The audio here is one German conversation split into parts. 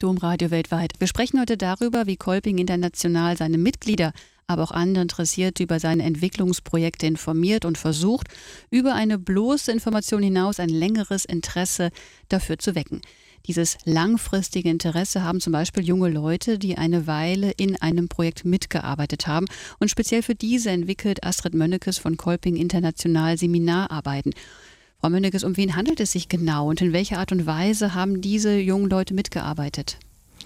Domradio weltweit. Wir sprechen heute darüber, wie Kolping International seine Mitglieder, aber auch andere Interessierte über seine Entwicklungsprojekte informiert und versucht, über eine bloße Information hinaus ein längeres Interesse dafür zu wecken. Dieses langfristige Interesse haben zum Beispiel junge Leute, die eine Weile in einem Projekt mitgearbeitet haben. Und speziell für diese entwickelt Astrid Mönnekes von Kolping International Seminararbeiten. Frau Mönnekes, um wen handelt es sich genau und in welcher Art und Weise haben diese jungen Leute mitgearbeitet?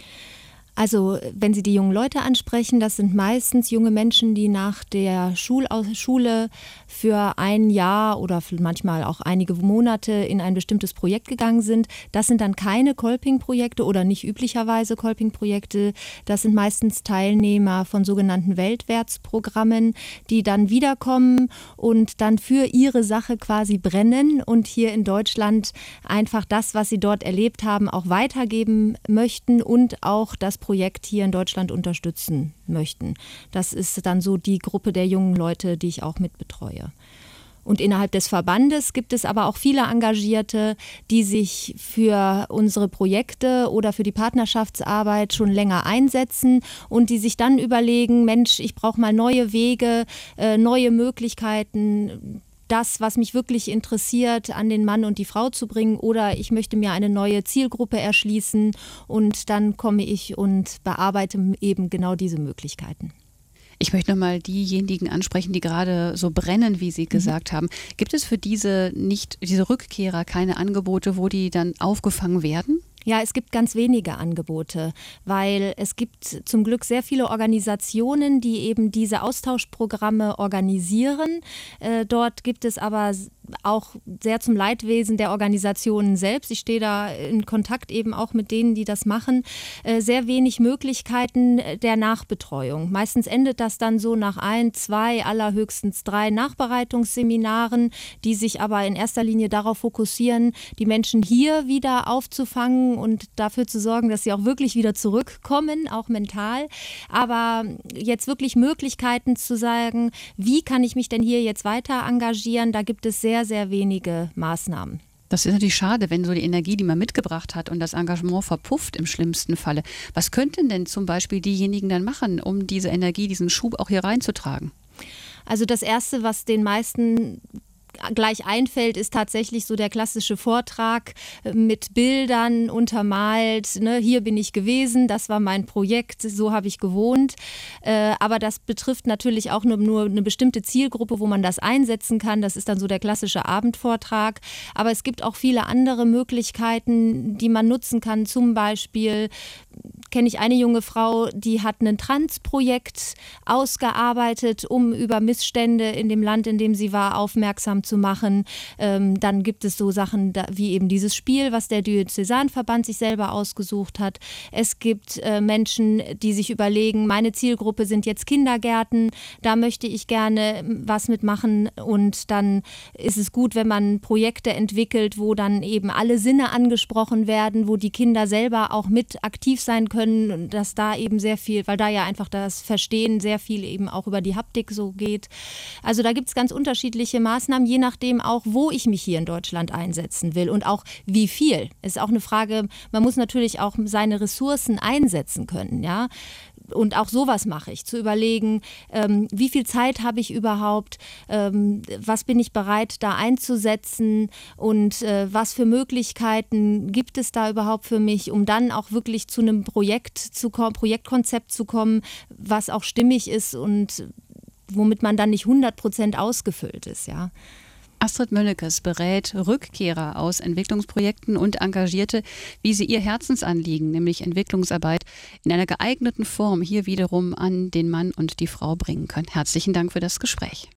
Also wenn Sie die jungen Leute ansprechen, das sind meistens junge Menschen, die nach der Schule für ein Jahr oder manchmal auch einige Monate in ein bestimmtes Projekt gegangen sind. Das sind dann keine Kolping-Projekte oder nicht üblicherweise Kolping-Projekte. Das sind meistens Teilnehmer von sogenannten Weltwärtsprogrammen, die dann wiederkommen und dann für ihre Sache quasi brennen und hier in Deutschland einfach das, was sie dort erlebt haben, auch weitergeben möchten und auch das Projekt hier in Deutschland unterstützen möchten. Das ist dann so die Gruppe der jungen Leute, die ich auch mit betreue. Und innerhalb des Verbandes gibt es aber auch viele Engagierte, die sich für unsere Projekte oder für die Partnerschaftsarbeit schon länger einsetzen und die sich dann überlegen, Mensch, ich brauche mal neue Wege, neue Möglichkeiten, das, was mich wirklich interessiert, an den Mann und die Frau zu bringen, oder ich möchte mir eine neue Zielgruppe erschließen und dann komme ich und bearbeite eben genau diese Möglichkeiten. Ich möchte nochmal diejenigen ansprechen, die gerade so brennen, wie Sie gesagt haben. Gibt es für diese Rückkehrer keine Angebote, wo die dann aufgefangen werden? Ja, es gibt ganz wenige Angebote, weil es gibt zum Glück sehr viele Organisationen, die eben diese Austauschprogramme organisieren. Dort gibt es aber auch sehr zum Leidwesen der Organisationen selbst. Ich stehe da in Kontakt eben auch mit denen, die das machen. Sehr wenig Möglichkeiten der Nachbetreuung. Meistens endet das dann so nach 1, 2, allerhöchstens 3 Nachbereitungsseminaren, die sich aber in erster Linie darauf fokussieren, die Menschen hier wieder aufzufangen und dafür zu sorgen, dass sie auch wirklich wieder zurückkommen, auch mental. Aber jetzt wirklich Möglichkeiten zu sagen, wie kann ich mich denn hier jetzt weiter engagieren, da gibt es sehr, sehr wenige Maßnahmen. Das ist natürlich schade, wenn so die Energie, die man mitgebracht hat und das Engagement verpufft im schlimmsten Falle. Was könnten denn zum Beispiel diejenigen dann machen, um diese Energie, diesen Schub auch hier reinzutragen? Also das Erste, was den meisten gleich einfällt, ist tatsächlich so der klassische Vortrag mit Bildern untermalt. Ne? Hier bin ich gewesen, das war mein Projekt, so habe ich gewohnt. Aber das betrifft natürlich auch nur eine bestimmte Zielgruppe, wo man das einsetzen kann. Das ist dann so der klassische Abendvortrag. Aber es gibt auch viele andere Möglichkeiten, die man nutzen kann. Zum Beispiel kenne ich eine junge Frau, die hat ein Trans-Projekt ausgearbeitet, um über Missstände in dem Land, in dem sie war, aufmerksam zu machen. Dann gibt es so Sachen wie eben dieses Spiel, was der Diözesanverband sich selber ausgesucht hat. Es gibt Menschen, die sich überlegen, meine Zielgruppe sind jetzt Kindergärten, da möchte ich gerne was mitmachen, und dann ist es gut, wenn man Projekte entwickelt, wo dann eben alle Sinne angesprochen werden, wo die Kinder selber auch mit aktiv sein können, dass da eben sehr viel, weil da ja einfach das Verstehen sehr viel eben auch über die Haptik so geht. Also da gibt es ganz unterschiedliche Maßnahmen, je nachdem auch, wo ich mich hier in Deutschland einsetzen will und auch wie viel. Es ist auch eine Frage, man muss natürlich auch seine Ressourcen einsetzen können, ja. Und auch sowas mache ich, zu überlegen, wie viel Zeit habe ich überhaupt, was bin ich bereit da einzusetzen und was für Möglichkeiten gibt es da überhaupt für mich, um dann auch wirklich zu einem Projektkonzept zu kommen, was auch stimmig ist und womit man dann nicht 100% ausgefüllt ist, ja. Astrid Mönnekes berät Rückkehrer aus Entwicklungsprojekten und Engagierte, wie sie ihr Herzensanliegen, nämlich Entwicklungsarbeit, in einer geeigneten Form hier wiederum an den Mann und die Frau bringen können. Herzlichen Dank für das Gespräch.